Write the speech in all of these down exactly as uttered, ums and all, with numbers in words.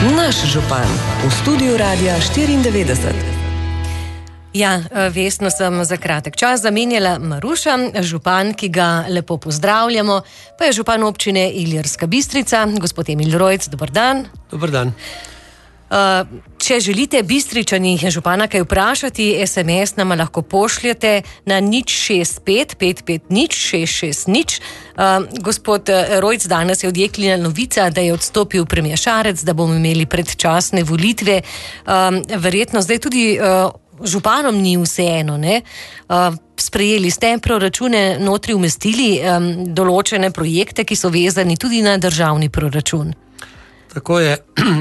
Naš župan v studiu Radia štiriindevetdeset. Ja, Vesno sem za kratek čas zamenjala Maruša, župan, ki ga lepo pozdravljamo, pa je župan občine Ilirska Bistrica, gospod Emil Rojc, dober dan. Dober dan. Uh, če želite Bistričani župana kaj vprašati, es em es nama lahko pošljete na nič šest pet pet pet nič šest šest nič. Uh, gospod Rojc, danes je odjeknila novica, da je odstopil premijer Šarec, da bomo imeli predčasne volitve. Uh, verjetno zdaj tudi uh, županom ni vseeno, ne? Uh, sprejeli ste proračune, notri umestili um, določene projekte, ki so vezani tudi na državni proračun. Tako je.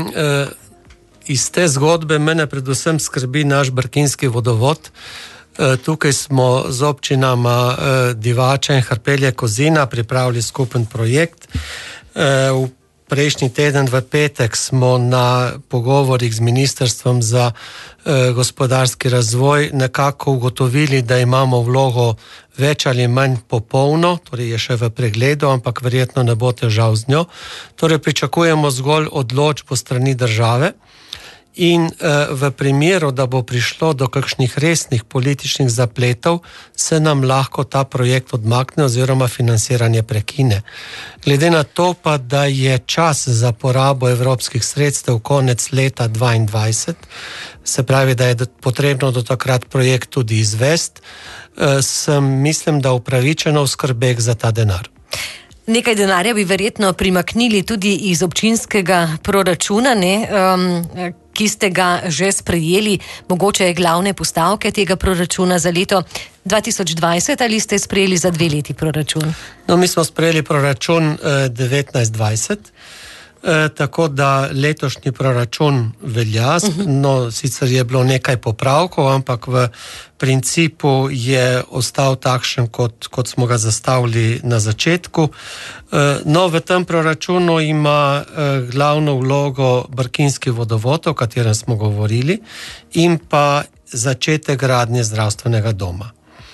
Iz te zgodbe mene predvsem skrbi naš brkinski vodovod. Tukaj smo z občinama Divača in Hrpelje Kozina pripravili skupen projekt. V prejšnji teden v petek smo na pogovorih z Ministrstvom za gospodarski razvoj nekako ugotovili, da imamo vlogo več ali manj popolno, torej je še v pregledu, ampak verjetno ne bo težav z njo. Torej pričakujemo zgolj odločbo strani države. In v primeru, da bo prišlo do kakšnih resnih političnih zapletov, se nam lahko ta projekt odmakne oziroma financiranje prekine. Glede na to pa, da je čas za porabo evropskih sredstev konec leta dvaindvajset, se pravi, da je potrebno do takrat projekt tudi izvesti, sem mislim, da upravičeno skrbek za ta denar. Nekaj denarja bi verjetno primaknili tudi iz občinskega proračuna, ne, um, ki ste ga že sprejeli, mogoče glavne postavke tega proračuna za leto dva tisoč dvajset ali ste sprejeli za dve leti proračun? No, mi smo sprejeli proračun eh, devetnajst dvajset, eh, tako da letošnji proračun velja, uh-huh. No, sicer je bilo nekaj popravkov, ampak v principu je ostal takšen, kot, kot smo ga zastavili na začetku. No, v tem proračunu ima glavno vlogo brkinski vodovod, o katerem smo govorili, in pa začetek gradnje zdravstvenega doma.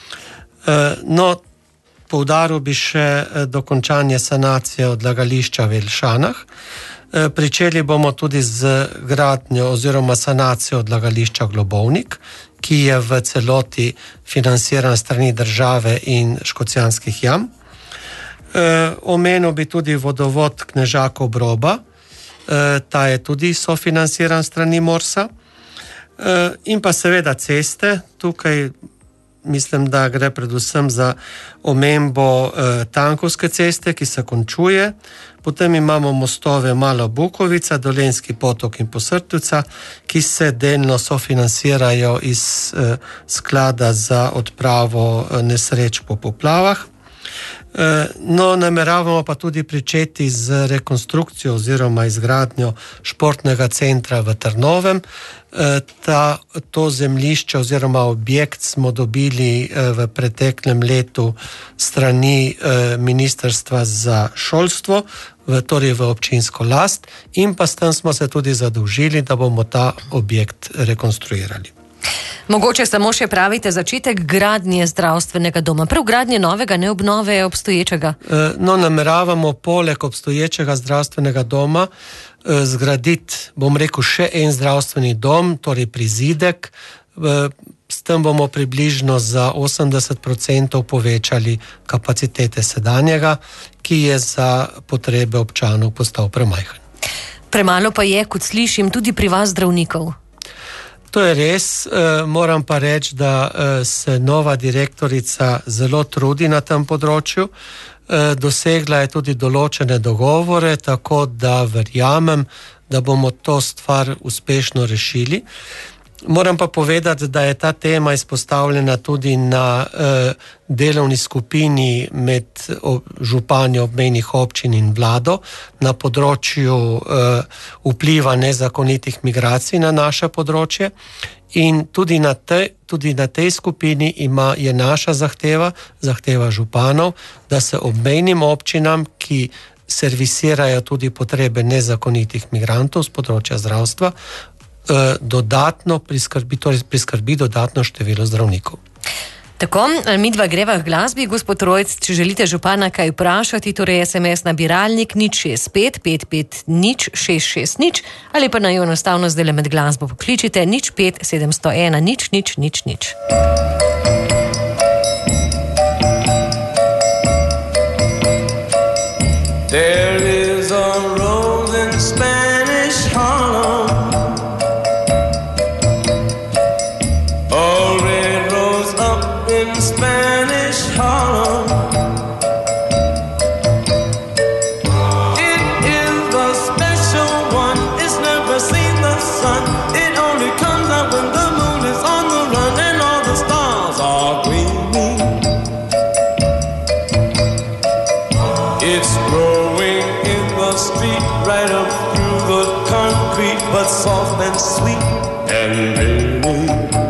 No, poudaril bi še dokončanje sanacije odlagališča v Jelšanah. Pričeli bomo tudi z gradnjo oziroma sanacijo odlagališča Globovnik, ki je v celoti financiran strani države in Škocjanskih jam. E, omenil bi tudi vodovod Knežakov Broba, e, ta je tudi sofinanciran strani Morsa. E, in pa seveda ceste, tukaj mislim, da gre predvsem za omembo e, Tankovske ceste, ki se končuje. Potem imamo mostove Mala Bukovica, Dolenjski potok in Posrtuca, ki se delno sofinancirajo iz eh, sklada za odpravo eh, nesreč po poplavah. Eh, no, nameravamo pa tudi pričeti z rekonstrukcijo oziroma izgradnjo športnega centra v Trnovem. Ta, to zemljišče oziroma objekt smo dobili v preteklem letu strani Ministrstva za šolstvo, v, torej v občinsko last, in pa s tem smo se tudi zadolžili, da bomo ta objekt rekonstruirali. Mogoče samo še pravite začetek gradnje zdravstvenega doma, prav gradnje novega, ne obnove obstoječega? No, nameravamo poleg obstoječega zdravstvenega doma zgraditi, bom rekel, še en zdravstveni dom, torej prizidek. S tem bomo približno za osemdeset procentov povečali kapacitete sedanjega, ki je za potrebe občanov postal premajhen. Premalo pa je, kot slišim, tudi pri vas zdravnikov. To je res, moram pa reči, da se nova direktorica zelo trudi na tem področju. Dosegla je tudi določene dogovore, tako da verjamem, da bomo to stvar uspešno rešili. Moram pa povedati, da je ta tema izpostavljena tudi na eh, delovni skupini med župani obmejnih občin in vlado na področju eh, vpliva nezakonitih migracij na naše področje. In tudi na, te, tudi na tej skupini ima, je naša zahteva, zahteva županov, da se obmejnim občinam, ki servisirajo tudi potrebe nezakonitih migrantov z področja zdravstva, dodatno priskrbi, torej priskrbi dodatno število zdravnikov. Tako, mi dva greva k glasbi, gospod Rojc, če želite župana kaj vprašati, torej es em es nabiralnik nič šest pet pet pet nič šest šest nič ali pa naj enostavno zdaj med glasbo pokličite nič pet sedemsto ena nič nič nič nič. There is a rose in Spanish Harlem, a red rose up in Spanish Harlem. It is the special one, it's never seen the sun. It only comes out when the moon is on the run and all the stars are gleaming. It's growing in the street right up through the concrete, but soft and sweet and dreamy.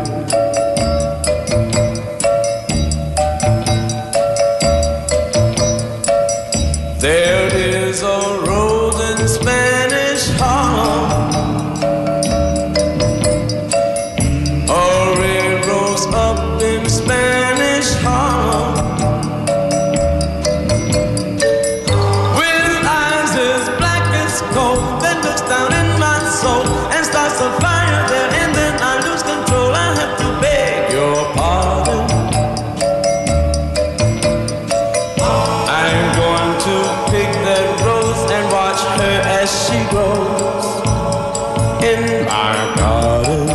There is a rose in Spanish Harlem, a red rose up in Spanish Harlem. With eyes as black as coal, that looks down in my soul and starts a fire there, and then I lose control. I have to beg your pardon. I'm going to pick that rose and watch her as she grows in my garden.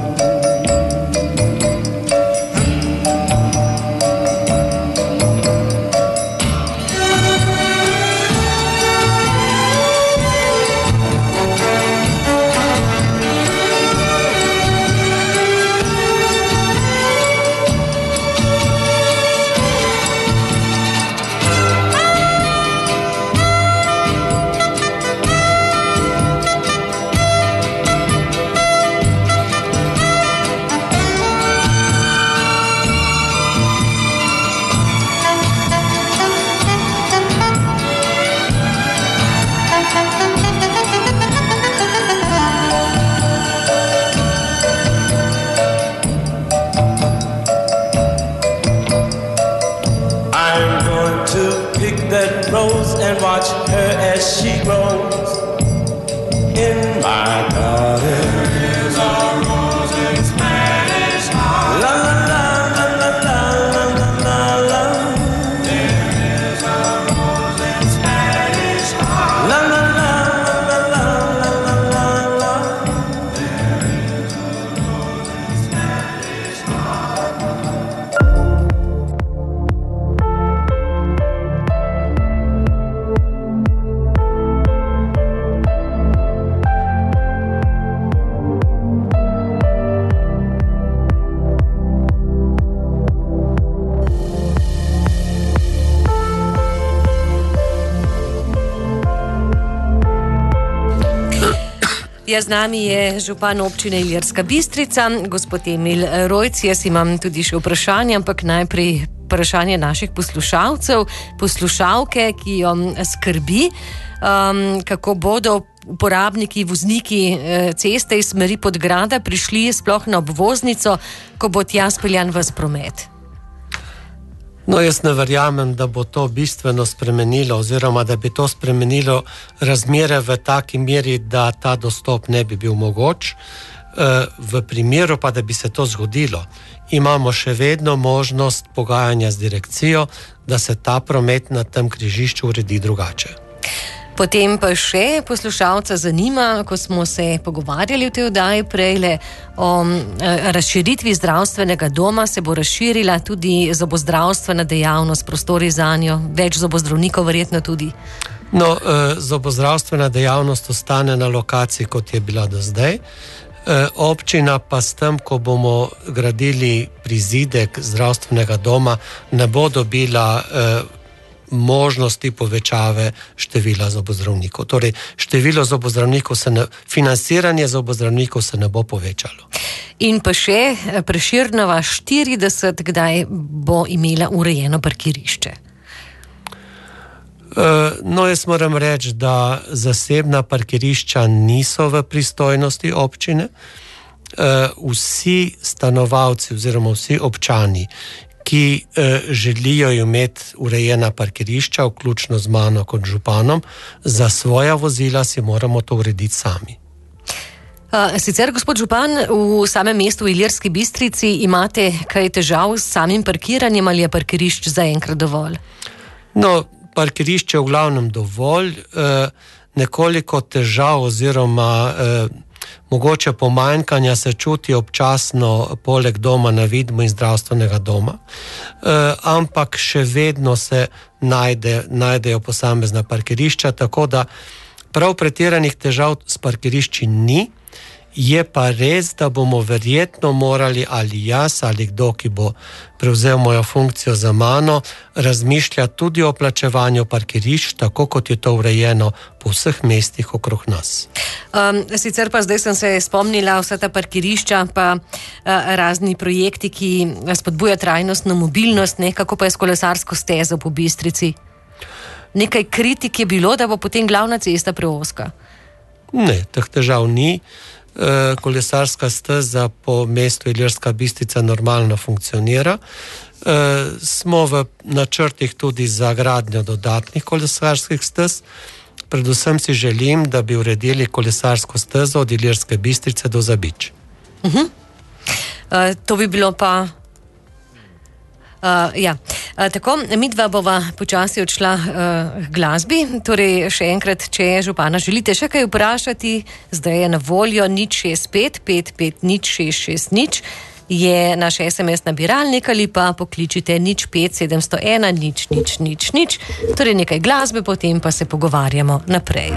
I'm going to pick that rose and watch her as she grows in my garden. There is a rose in Spanish Harlem. La la la la la la la la la. There is a rose in Spanish Harlem. La la la la la la la la la. There is a rose in Spanish Harlem. Ja, z nami je župan občine Ilirska Bistrica, gospod Emil Rojc. Jaz imam tudi še vprašanje, ampak najprej vprašanje naših poslušalcev, poslušalke, ki jo skrbi, um, kako bodo uporabniki, vozniki ceste iz smeri Podgrada prišli sploh na obvoznico, ko bo tja speljan ves promet. No, jaz ne verjamem, da bo to bistveno spremenilo oziroma da bi to spremenilo razmere v taki meri, da ta dostop ne bi bil mogoč. V primeru pa, da bi se to zgodilo, imamo še vedno možnost pogajanja z direkcijo, da se ta promet na tem križišču uredi drugače. Potem pa še poslušalca zanima, ko smo se pogovarjali v tej oddaji prejle o razširitvi zdravstvenega doma, se bo razširila tudi zobozdravstvena dejavnost, prostori za njo, več zobozdravnikov verjetno tudi. No, zobozdravstvena dejavnost ostane na lokaciji, kot je bila do zdaj. Občina pa s tem, ko bomo gradili prizidek zdravstvenega doma, ne bo dobila možnosti povečave števila zobozdravnikov. Torej, število zobozdravnikov se ne, financiranje zobozdravnikov se ne bo povečalo. In pa še Prešernova štirideset, kdaj bo imela urejeno parkirišče? No, jaz moram reči, da zasebna parkirišča niso v pristojnosti občine. Vsi stanovalci oziroma vsi občani, ki eh, želijo imeti urejena parkirišča, vključno z mano kot županom, za svoja vozila si moramo to urediti sami. Uh, sicer, gospod župan, v samem mestu v Ilirski Bistrici imate kaj težav s samim parkiranjem ali je parkirišč zaenkrat dovolj? No, parkirišče je v glavnem dovolj, eh, nekoliko težav oziroma eh, mogoče pomanjkanja se čuti občasno poleg doma na Vidmu in zdravstvenega doma, eh, ampak še vedno se najde, najdejo posamezna parkirišča, tako da prav pretiranih težav s parkirišči ni. Je pa res, da bomo verjetno morali ali jaz ali kdo, ki bo prevzel mojo funkcijo za mano, razmišljati tudi o plačevanju parkirišč, tako kot je to urejeno po vseh mestih okrog nas. Um, sicer pa zdaj sem se spomnila vsa ta parkirišča, pa uh, razni projekti, ki spodbuja trajnostno mobilnost, ne, kako pa je s kolesarsko stezo po Bistrici? Nekaj kritik je bilo, da bo potem glavna cesta preozka. Ne, teh težav ni. Kolesarska steza po mestu Ilirska Bistrica normalno funkcionira. E, smo v načrtih tudi za gradnjo dodatnih kolesarskih stez. Predvsem si želim, da bi uredili kolesarsko stezo od Ilirske Bistrice do Zabič. Uh -huh. e, to bi bilo pa... Uh, ja. uh, tako, midva bova počasi odšla uh, k glasbi, torej še enkrat, če župana želite še kaj vprašati, zdaj je na voljo nič šest pet pet pet nič šest šest nič, je naš es em es nabiralnik ali pa pokličite nič pet sedemsto ena nič nič nič nič, torej nekaj glasbe, potem pa se pogovarjamo naprej.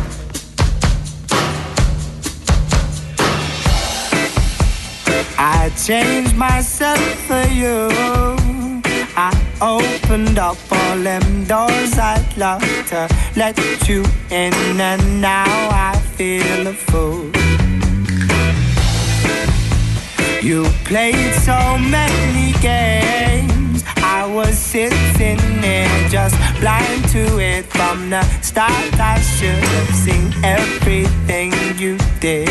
I changed myself for you. I opened up all them doors I'd love to let you in, and now I feel a fool. You played so many games, I was sitting there just blind to it. From the start I should have seen everything you did.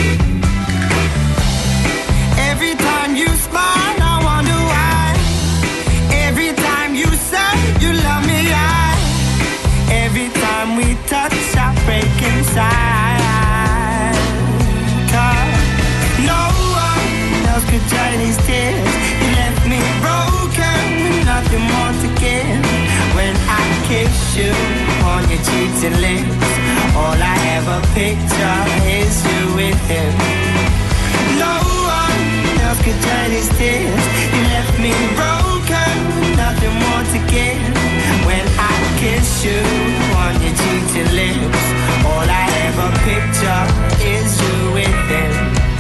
Every time you smile, I wonder why. Every time you say you love me, I. Every time we touch, I break inside. 'Cause no one else could dry these tears. You left me broken with nothing more to give. When I kiss you on your cheeks and lips, all I ever picture is you with him. No could dry these tears. You left me broken, nothing more to give. When I kiss you on your cheeks and lips, all I ever picture is you with him.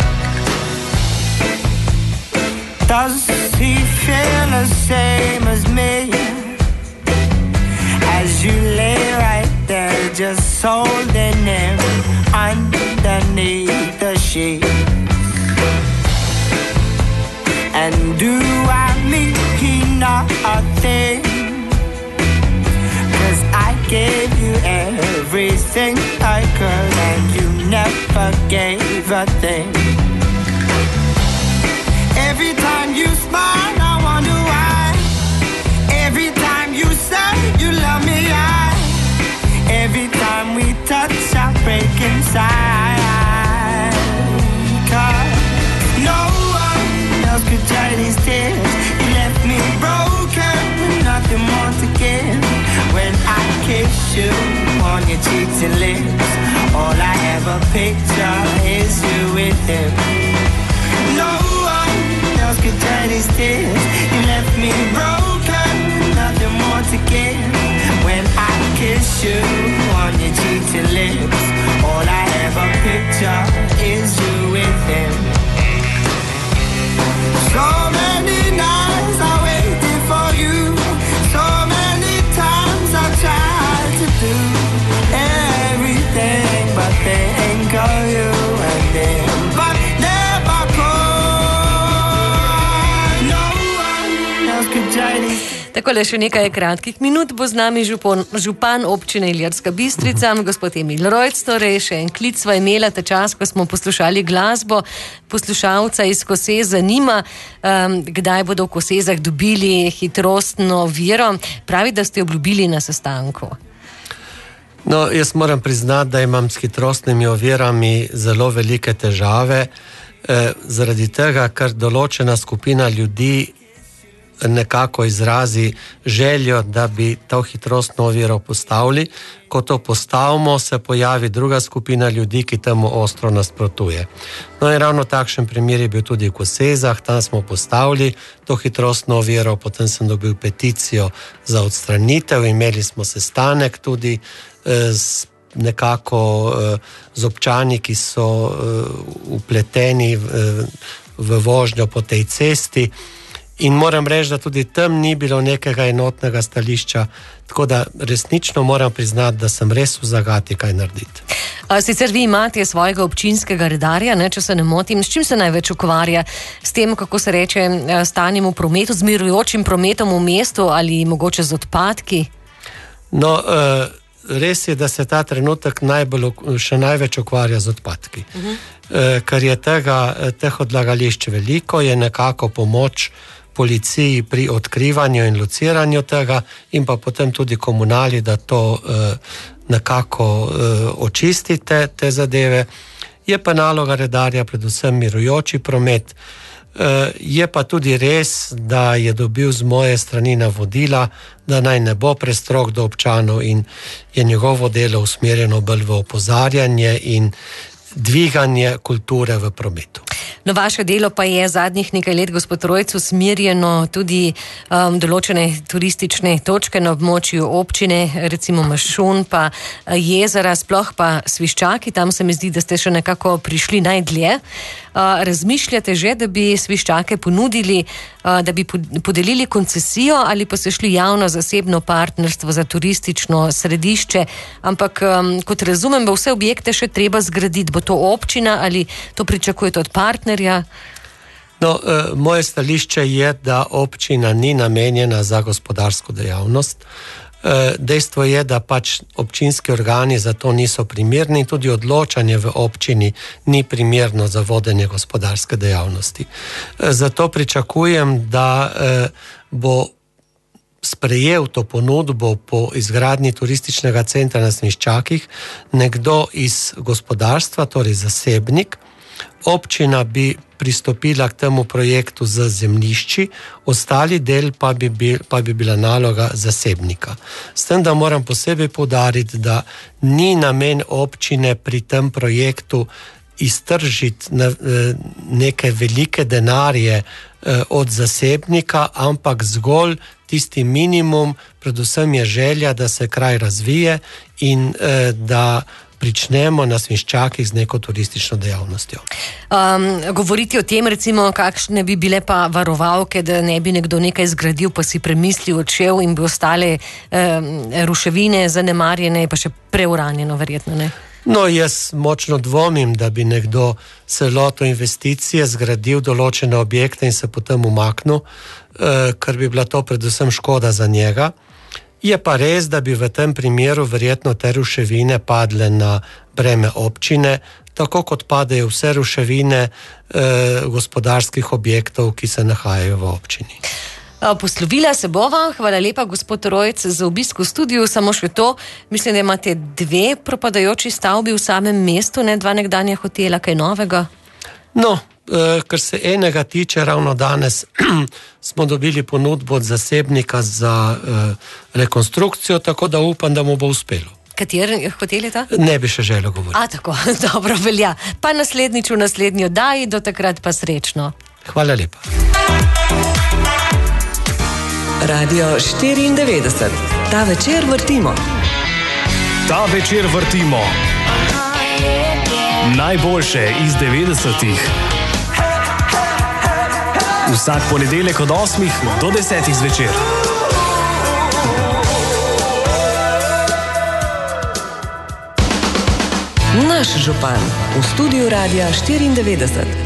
Does he feel the same as me? As you lay right there, just holding him underneath the sheet. And do I mean nothing? 'Cause I gave you everything I could, and you never gave a thing. Every time you smile, I wonder why. Every time you say you love me, I. Every time we touch, I break inside. 'Cause no could dry these tears. You left me broken with nothing more to give. When I kiss you on your cheeks and lips, all I ever picture is you with him. No one else could dry these tears. You left me broken with nothing more to give. When I kiss you on your cheeks and lips, all I ever picture is you with him. So many nights I waited for you. So many times I tried to do everything but think of you and then. But Takole še nekaj kratkih minut bo z nami župan, župan občine Ilirska Bistrica, gospod Emil Rojc, torej še en klic sva imela ta čas, ko smo poslušali glasbo. Poslušalca iz Kosez zanima, um, kdaj bodo v Kosezah dobili hitrostno oviro. Pravi, da ste obljubili na sestanku. No, jaz moram priznati, da imam s hitrostnimi ovirami zelo velike težave, eh, zaradi tega, ker določena skupina ljudi nekako izrazi željo, da bi to hitrostno oviro postavili. Ko to postavimo, se pojavi druga skupina ljudi, ki temu ostro nasprotuje. No in ravno takšen primer je bil tudi v Kosezah, tam smo postavili to hitrostno oviro, potem sem dobil peticijo za odstranitev, imeli smo sestanek tudi z nekako z občani, ki so upleteni v vožnjo po tej cesti. In moram reči, da tudi tam ni bilo nekega enotnega stališča, tako da resnično moram priznati, da sem res v zagati kaj narediti. Sicer vi imate svojega občinskega redarja, ne, če se ne motim, s čim se največ ukvarja? S tem, kako se reče, stanjem v prometu, z mirujočim prometom v mestu ali mogoče z odpadki? No, res je, da se ta trenutek najbolj, še največ ukvarja z odpadki. Uh-huh. Ker je tega, teh odlagališč veliko, je nekako pomoč policiji pri odkrivanju in lociranju tega in pa potem tudi komunali, da to eh, nekako eh, očistite te zadeve. Je pa naloga redarja predvsem mirujoči promet. Eh, je pa tudi res, da je dobil z moje strani navodila, da naj ne bo prestrog do občanov in je njegovo delo usmerjeno bolj v opozarjanje in dviganje kulture v prometu. No, vaše delo pa je zadnjih nekaj let, gospod Rojc, usmerjeno tudi um, določene turistične točke na območju občine, recimo Mašun, pa jezera, sploh pa Sviščaki, tam se mi zdi, da ste še nekako prišli najdlje. Uh, razmišljate že, da bi Sviščake ponudili, uh, da bi podelili koncesijo ali pa se šli javno-zasebno partnerstvo za turistično središče, ampak um, kot razumem, bo vse objekte še treba zgraditi. Bo to občina ali to pričakujete od partnerja? No, eh, moje stališče je, da občina ni namenjena za gospodarsko dejavnost. Eh, dejstvo je, da pač občinski organi za to niso primerni in tudi odločanje v občini ni primerno za vodenje gospodarske dejavnosti. Eh, zato pričakujem, da eh, bo sprejel to ponudbo po izgradnji turističnega centra na Sviščakih nekdo iz gospodarstva, torej zasebnik. Občina bi pristopila k temu projektu z zemljišči, ostali del pa bi, bil, pa bi bila naloga zasebnika. S tem, da moram posebej poudariti, da ni namen občine pri tem projektu iztržiti neke velike denarje od zasebnika, ampak zgolj tisti minimum, predvsem je želja, da se kraj razvije in da pričnemo na Sviščakih z neko turistično dejavnostjo. Um, govoriti o tem, recimo, kakšne bi bile pa varovalke, da ne bi nekdo nekaj zgradil, pa si premislil, odšel in bi ostale um, ruševine zanemarjene, pa še preuranjeno verjetno, ne? No, jaz močno dvomim, da bi nekdo celoto investicije zgradil določene objekte in se potem umaknil, eh, ker bi bila to predvsem škoda za njega. Je pa res, da bi v tem primeru verjetno te ruševine padle na breme občine, tako kot padajo vse ruševine eh, gospodarskih objektov, ki se nahajajo v občini. Poslovila se bova, hvala lepa gospod Rojc za obisk v studiu, samo še to, mislim, da imate dve propadajoči stavbi v samem mestu, ne dva nekdanja hotela, kaj novega? No, eh, kar se enega tiče, ravno danes smo dobili ponudbo od zasebnika za eh, rekonstrukcijo, tako da upam, da mu bo uspelo. Kater hotel je ta? Ne bi še želel govoriti. A, tako, dobro, velja. Pa naslednjič v naslednji oddaji, do takrat pa srečno. Hvala lepa. Radio štiriindevetdeset. Ta večer vrtimo. Ta večer vrtimo najboljše iz devetdesetih. Vsak ponedeljek od osmih do desetih zvečer. Naš župan v studiu Radia štiriindevetdeset.